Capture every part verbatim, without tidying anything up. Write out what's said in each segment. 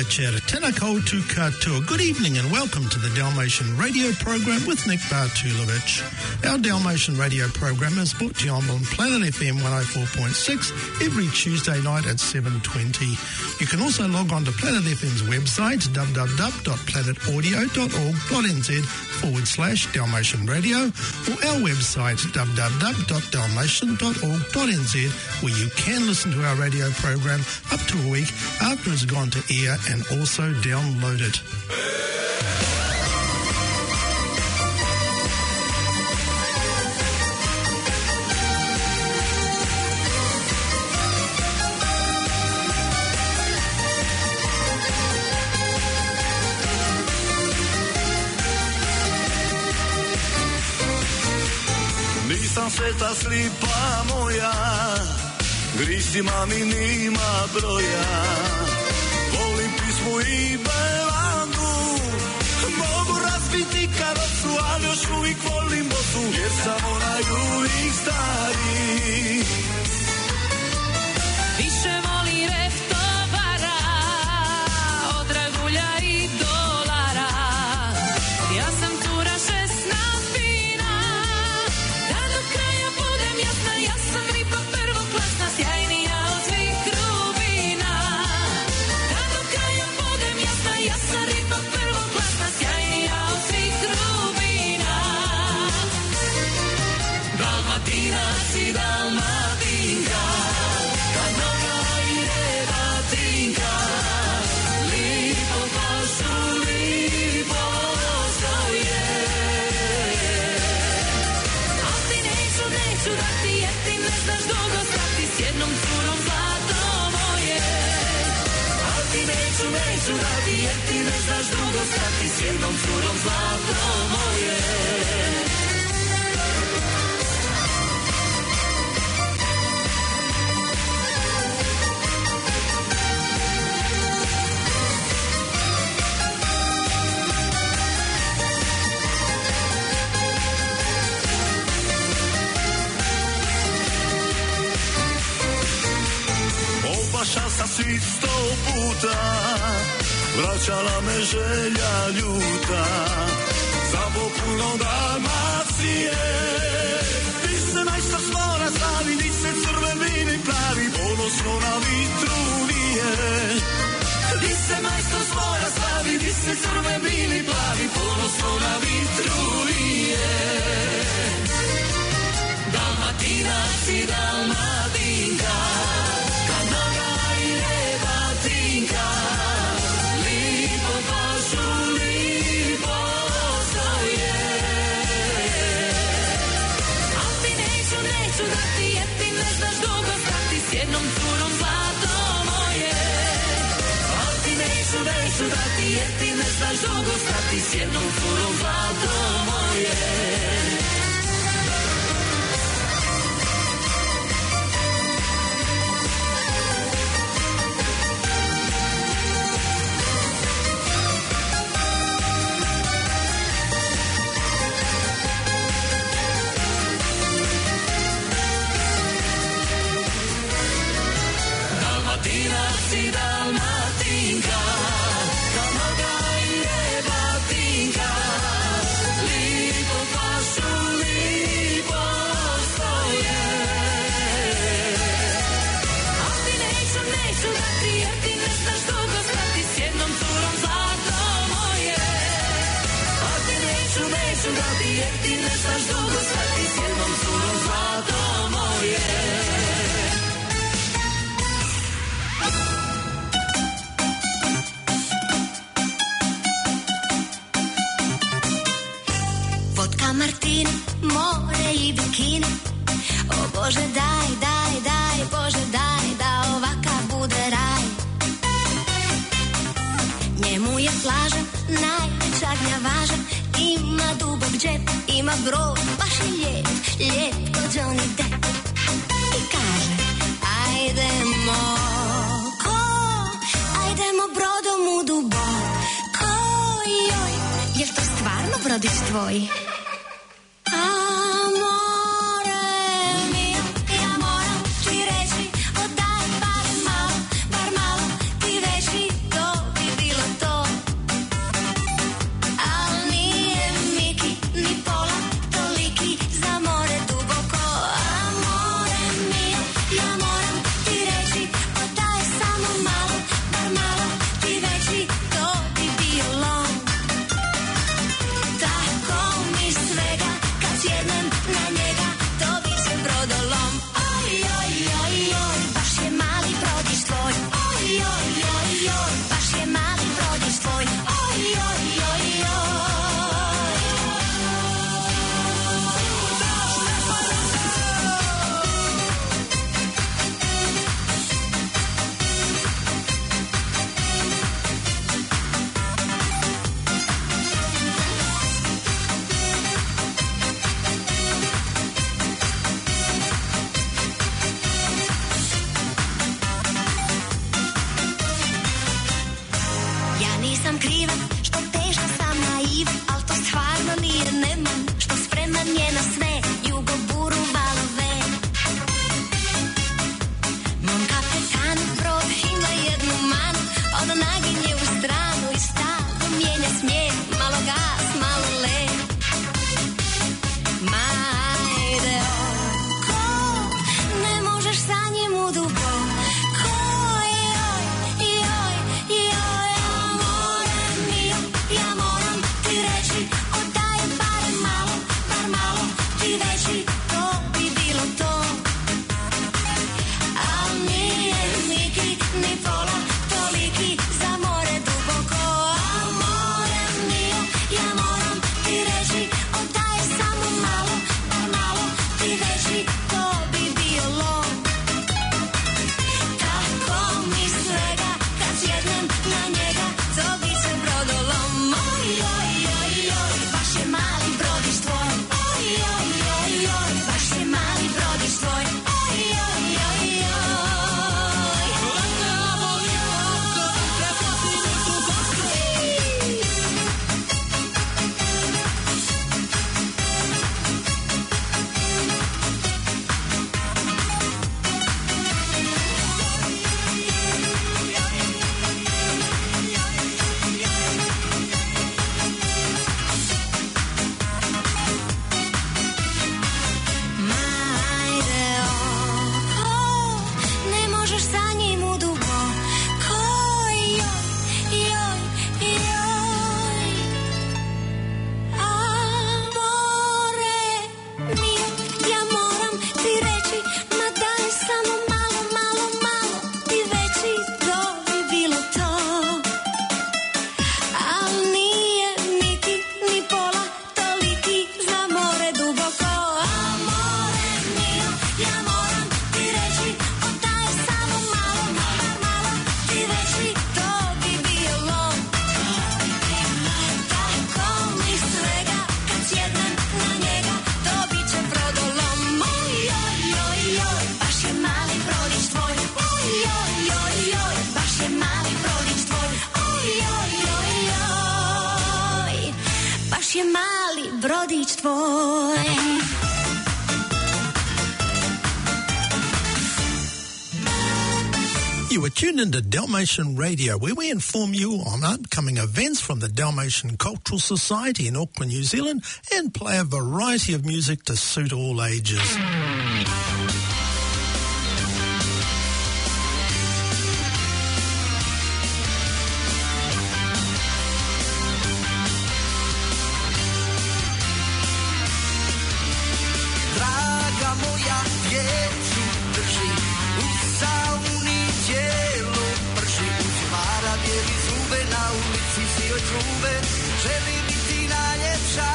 večer, tena koutou katoa. Good evening and welcome to the Dalmatian Radio Program with Nick Bartulovic. Our Dalmatian Radio Program is brought to you on Planet F M one oh four point six every Tuesday night at seven twenty. You can also log on to Planet F M's website, w w w dot planet audio dot org dot n z forward slash Dalmatian Radio, or our website, w w w dot dalmatian dot org dot n z, where you can listen to our radio program up to a week after it's gone to air and also download it. Nisam sveta slipa moja, grisima mi nima broja. Volim pismu i belandu, mogu razbiti karosu, ali još uvijek volim bosu, jer sam onaj uvijek stari. Više voli reftovara od dragulja i dolara. Ja sam cura šesnaest fina, da do kraja budem jasna. Ja sam riba prvoklasna, sjajnija od svih rubina. Da do kraja budem jasna, ja sam riba prvoklasna, sjajnija od svih rubina. Dalmatinac i Dalmatinka, kad noga ide batinka, lipo pašu, lipo stoje. Al ti neću, neću dati, jer ti ne znaš dugo stati s jednom curom zlato moje. Al ti neću, neću dati, jer ti ne znaš dugo stati s jednom curom zlato moje. Opašao sam svih sto puta, vraćala me želja ljuta, za popunom Dalmacije. Ti se majstor s mora slavi, ti se crveni plavi, ponosno na vitru nije. Ti se majstor s mora slavi, ti se crveni plavi, ponosno na vitru nije. Dalmatinac i Dalmatinka, kad noga ide batinka, lipo pašu, lipo stoje. Al ti neću, neću dati, jer ti ne znaš dugo stati s jednom curom zlato moje. Al ti neću, neću dati, jer ti ne znaš dugo stati s jednom curom zlato moje. Dalmatinac i Dalmatinka, kad noga ide batinka, lipo pašu, lipo stoje. Al ti neću, neću dati, jer ti ne znaš dugo stati s jednom curom zlato moje. Al ti neću, neću dati, jer ti ne znaš dugo stati s jednom curom zlato moje. Martini, more i bikini. O Bože daj, daj, daj, Bože daj, da ovakav bude raj. Njemu je plaža najveća gnjavaža, ima dubok džep, ima brod, baš je lijep, lijep ko Johnny Depp. I kaže, ajdemo, ko, ajdemo brodom u duboko, joj, jel to stvarno brodić tvoj? Ti ti veći, to bi bilo to. Al nije niki ni pola toliki za more duboko. Al more mio, ja moram ti reći, oddaj samo malo, pa malo ti veći, to bi bilo. Tako mi svega, kad sjednem na njega, to bi se brodolom. Oj, oj, oj, oj, baš je mali brodić tvoj. Oj, oj, oj, oj, baš je mali brodić tvoj. Oj, oj, oj, oj. Ma ajde oko, ne možeš sa njim u duboko. Joj, joj, joj. Amore mio, ja moram ti reći, ma daj samo malo, malo, malo ti veći, to bi bilo to. Al nije niti ni pola toliki za more duboko. Amore mio, ja moram ti reći, oddaj samo malo, malo, malo ti veći, to bi bilo. Tako mi svega, kad sjednem na njega, to bit će brodolom. Oj, oj, oj, oj, baš je mali brodić tvoj. Oj, oj, oj, oj, baš je mali brodić tvoj. Oj, oj, oj, oj, baš je mali brodić tvoj. You are tuned into Dalmatian Radio, where we inform you on upcoming events from the Dalmatian Cultural Society in Auckland, New Zealand, and play a variety of music to suit all ages. Draga moja, djecu drži, u sauni tijelo prži, uzmara bijeli zube, na ulici si joj trube, želi biti najljepša.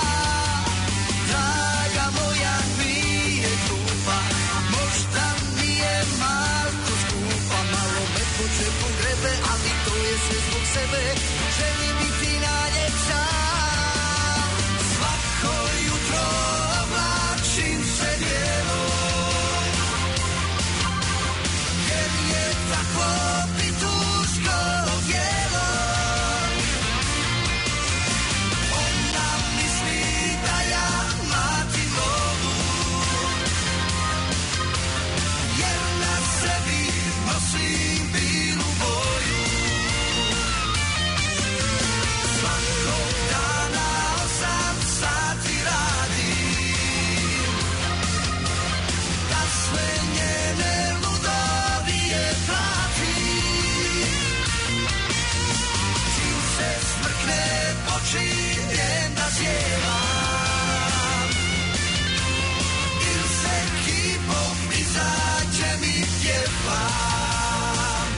Draga moja, nije glupa, možda nije malko skupa, malo me po džepu grebe, ali to je sve zbog sebe, želi biti najljepša. Svako jutro oblačim se bijelo, jer je tako pituško bijelo. Ona misli da ja mlatim mogu, jer na sebi nosim bilu boju. Svakog dana osam sati radim, da sve njene ludovije platim. Čim se smrkne, počinjem da zjevam, il se kipom izađem i pjevam.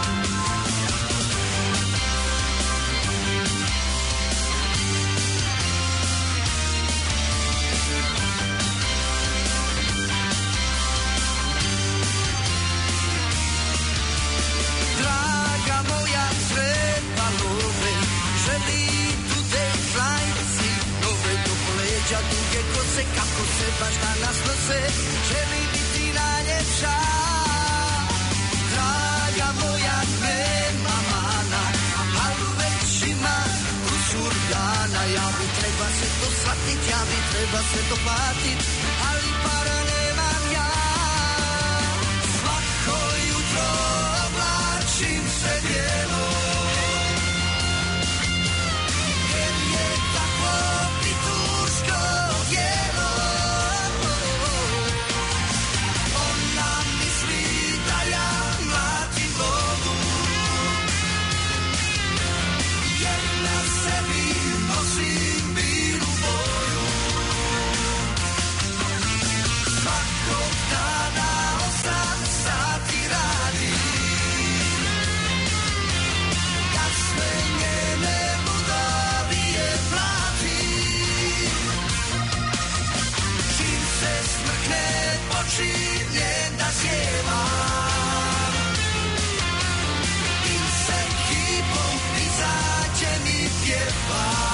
Draga moja, treba love, želi tude klajci nove, do poleđa duge kose, kako se baš danas nose, želi biti najljepša. Draga moja, nema mana, ali već ima kusur dana, ja bi treba se to shvatit, ja bi treba se to platit, ali para nemam ja. Svako jutro oblačim se bijelo, jer je tako pituško bijelo. Ona misli da ja mlatim mogu, jer na sebi nosim bilu boju. počinjem da sjevam i se kipom izađe mi pjevam.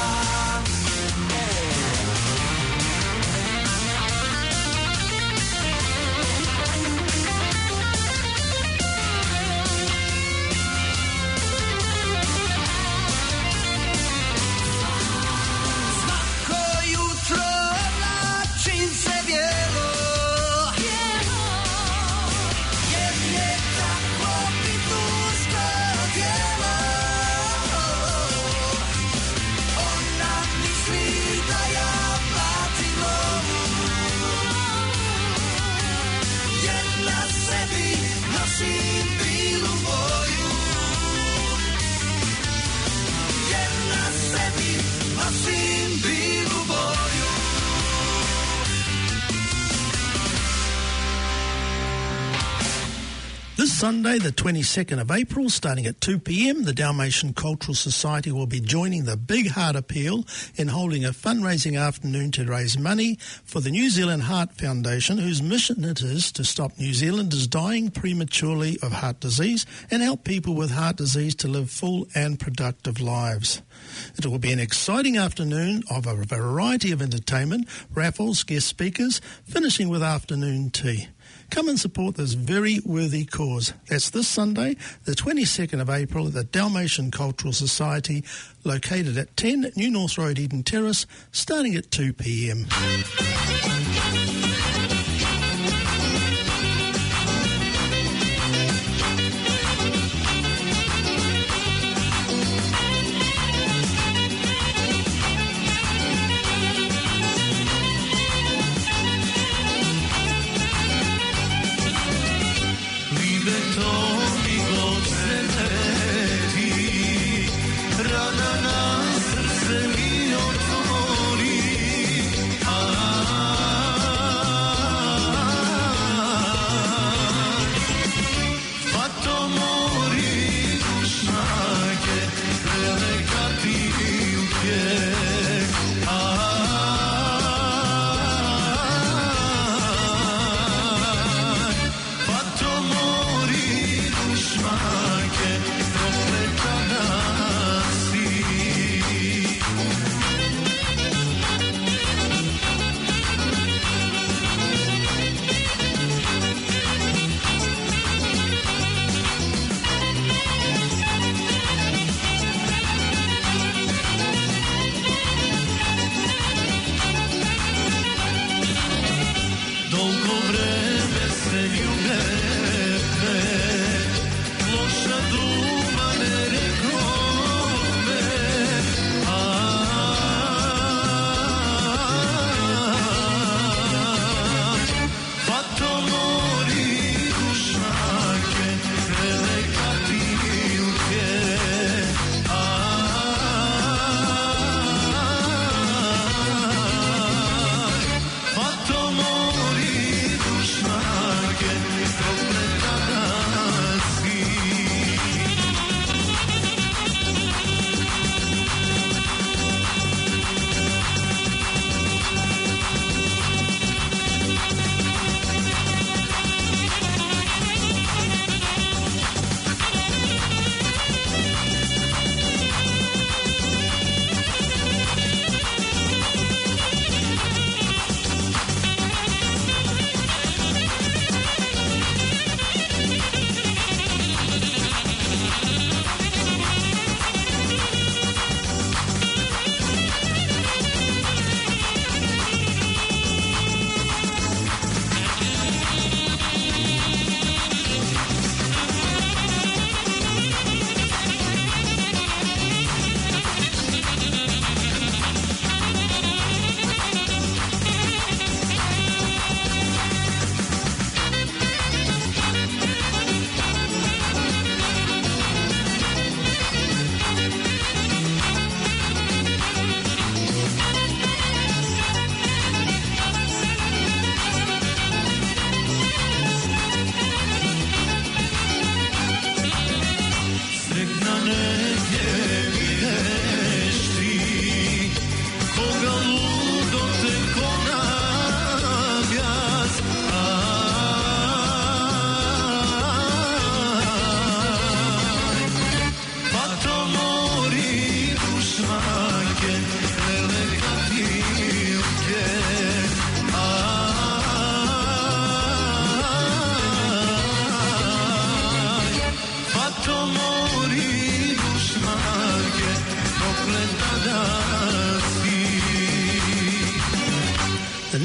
This Sunday, the twenty-second of April, starting at two p.m, the Dalmatian Cultural Society will be joining the Big Heart Appeal in holding a fundraising afternoon to raise money for the New Zealand Heart Foundation, whose mission it is to stop New Zealanders dying prematurely of heart disease and help people with heart disease to live full and productive lives. It will be an exciting afternoon of a variety of entertainment, raffles, guest speakers, finishing with afternoon tea. Come and support this very worthy cause. That's this Sunday, the twenty-second of April, at the Dalmatian Cultural Society, located at ten New North Road, Eden Terrace, starting at two p.m.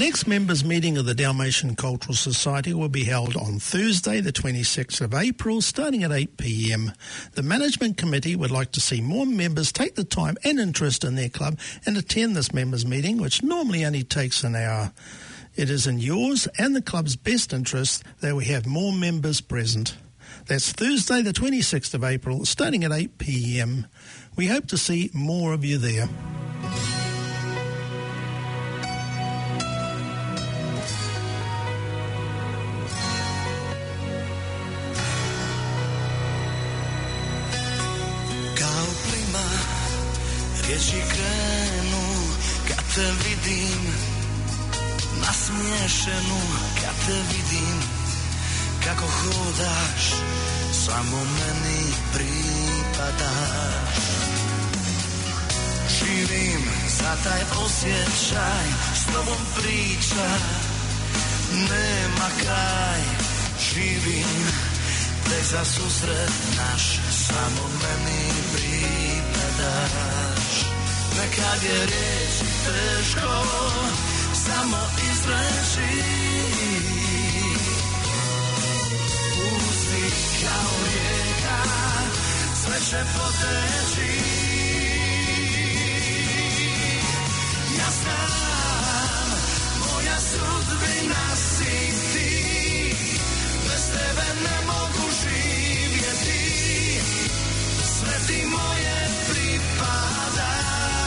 next members' meeting of the Dalmatian Cultural Society will be held on Thursday, the twenty-sixth of April, starting at eight p m. The management committee would like to see more members take the time and interest in their club and attend this members' meeting, which normally only takes an hour. It is in yours and the club's best interest that we have more members present. That's Thursday, the twenty-sixth of April, starting at eight p m. We hope to see more of you there. Riječi krenu kad te vidim, nasmiješenu kad te vidim, kako hodaš, samo meni pripadaš. Živim za taj osjećaj, s tobom priča, nema kraj. Živim tek za susret naš, samo meni pripadaš. Nekad je reći teško, samo izreći. Pusti kao rijeka, sve će poteći. Ja znam, moja sudbina si ti, bez tebe ne mogu živjeti, sve ti moje pripada.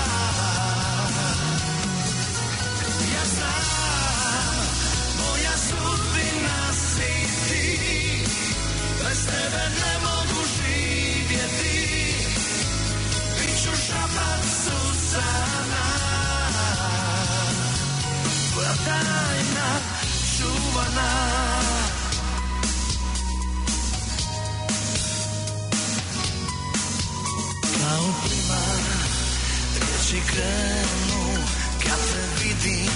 Bez tebe ne mogu živjeti, bit ću šapat susana, tvoja tajna čuvana. Kao plima riječi krenu kad te vidim,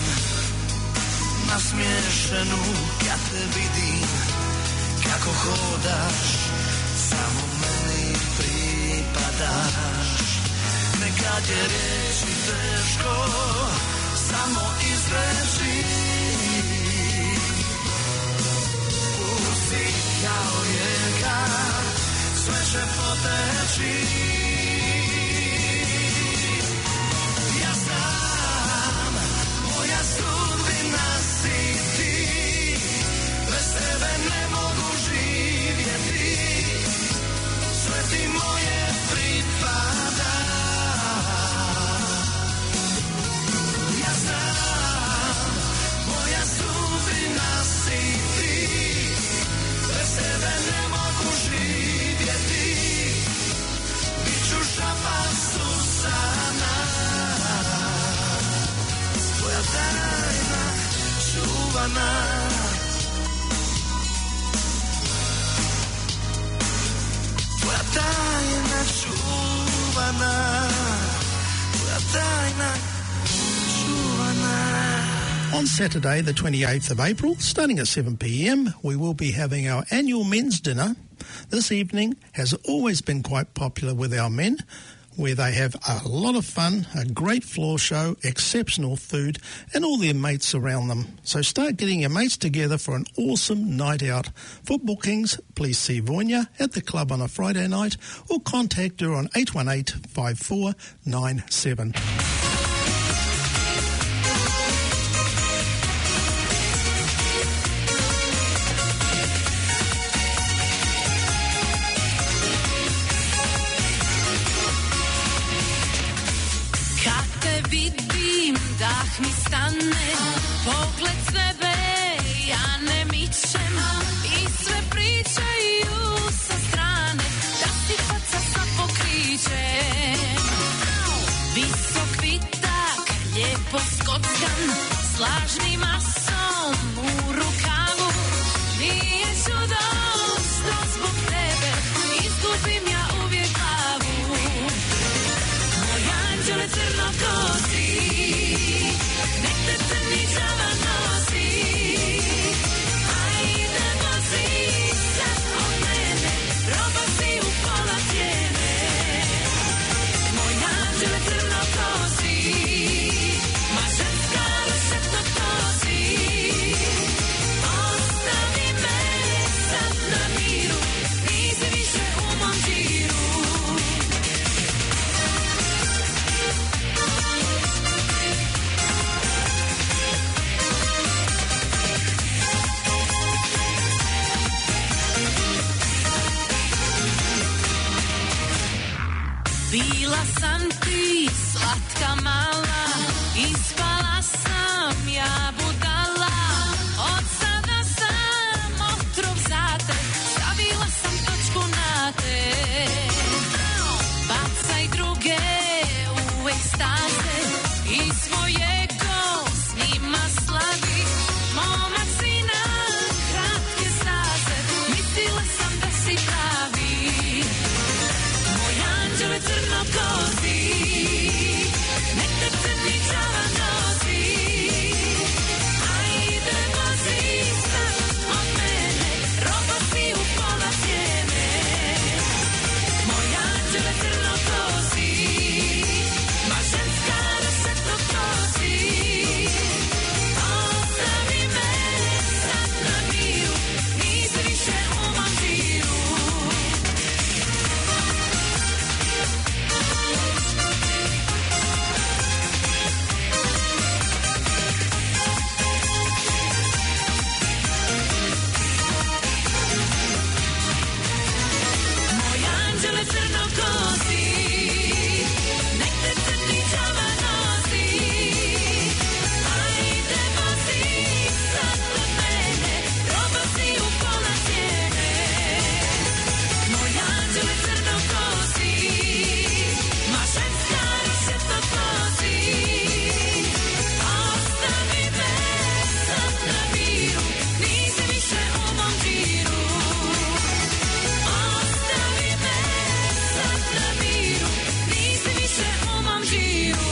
nasmiješenu kad te vidim, kako hodaš, samo meni pripadaš. Nekad je reći teško, samo izreći. Pusti kao rijeka, sve će poteći. Ja znam, moja sudbina si ti, bez tebe ne mogu živjeti, sve ti moje pripada. Ja znam, moja sudbina si ti, bez tebe ne mogu živjeti, bit ću šapat susana, tvoja tajna čuvana. Tvoja tajna čuvana, tvoja tajna čuvana. On Saturday, the twenty-eighth of April, starting at seven p m, we will be having our annual men's dinner. This evening has always been quite popular with our men, where they have a lot of fun, a great floor show, exceptional food, and all their mates around them. So start getting your mates together for an awesome night out. For bookings, please see Vonya at the club on a Friday night or contact her on eight one eight, five four nine seven. Vidim, dah mi stane, pogled s nebe, ja ne mičem i sve pričaju sa strane, da si faca sa pokrićem. Visok vitak, lijepo skockan, slažni masom u rukavu, nije čudo što zbog tebe izgubim ja uvijek glavu. Moj anđele crnokosi, nek te crni đava nosi, ajde vozi sad od mene, roba si u pola cijene. Moj anđele crnokosi, ma ženska rešetno kosi, Bila sam ti slatka mala, ispala sam ja budala. Od sada sam otrov za te, stavila sam točku na te. Bacaj druge u ekstaze i svoje go s njima slavi. Momak si na kratke staze, mislila sam da si pravi. Moj anđele crnokosi, nek te crni čava nosi. Ajde vozi sad od mene, roba si u pola cijene. Moj anđele crnokosi, ma ženska rašetno kosi. Ostavi me sad na miru, nisi više u mom žiru. Moj anđele crnokosi, nek te crni čava nosi. Ajde vozi sad od mene, roba si u pola cijene. Moj anđele crnokosi, ma ženska rašetno kosi. Ostavi me sad na miru, nisi više u mom žiru. Ostavi me sad na miru, nisi više u mom žiru.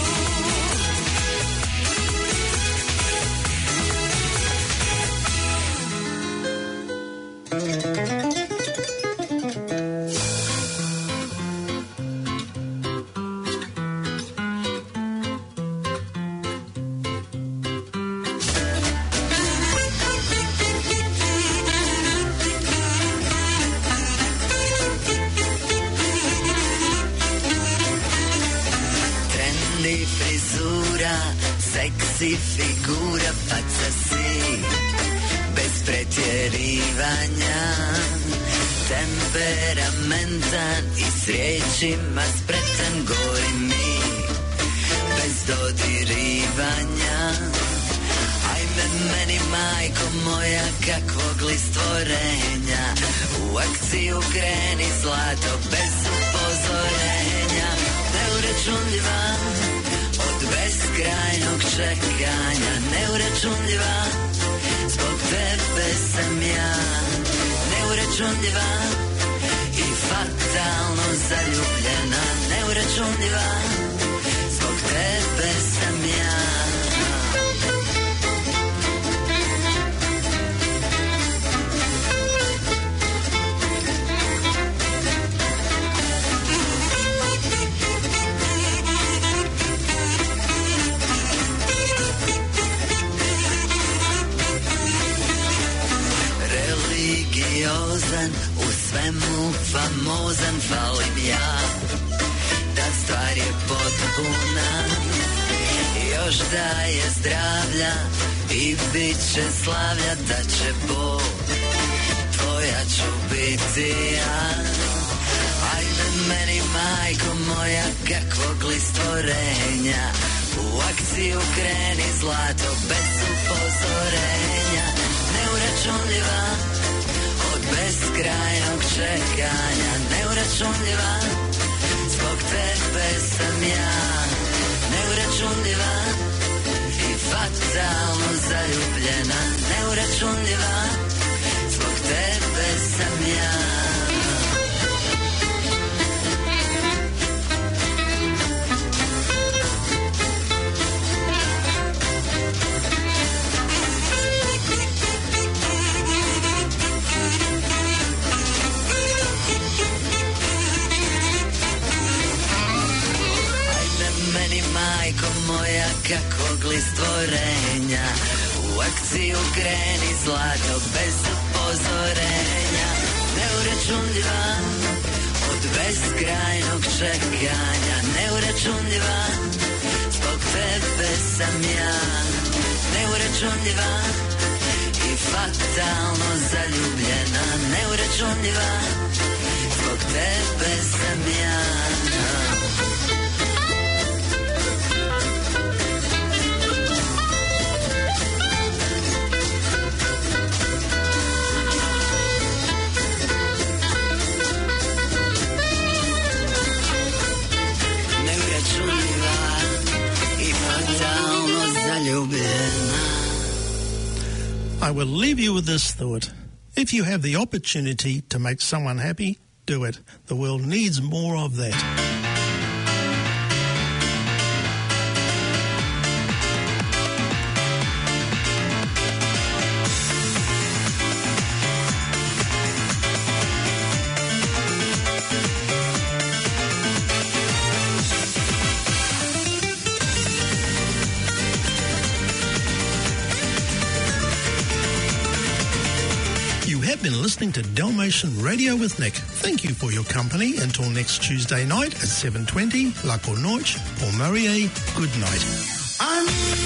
Trendy frizura, seksi figura, faca si bez pretjerivanja. Temperamentan i s riječima spretan, gori mi bez dodirivanja. Ajme meni majko moja, kakvog li stvorenja. U akciju kreni zlato bez upozorenja. Neuračunljiva od beskrajnog čekanja. Neuračunljiva, zbog tebe sam ja. Neuračunljiva i fatalno zaljubljena. Neuračunljiva, zbog tebe sam ja. Religiozan, u svemu famozan, falim ja. Ta stvar je potpuna, još da je zdravlja i bit će slavlja, da će Bog, tvoja ću biti ja. Ajde meni majko moja, kakvog li stvorenja. U akciju kreni zlato bez upozorenja. Neuračunljiva od beskrajnog čekanja. Neuračunljiva, zbog tebe sam ja. Neuračunljiva i fatalno zaljubljena. Neuračunljiva, zbog tebe sam ja. Majko moja, kakvog li stvorenja. U akciju kreni zlato bez upozorenja. Neuračunljiva od beskrajnog čekanja. Neuračunljiva, zbog tebe sam ja. Neuračunljiva i fatalno zaljubljena. Neuračunljiva, zbog tebe sam ja. I will leave you with this thought. If you have the opportunity to make someone happy, do it. The world needs more of that. Been listening to Dalmatian Radio with Nick. Thank you for your company. Until next Tuesday night at seven twenty, La Cornoche, Port Marie, good night. I'm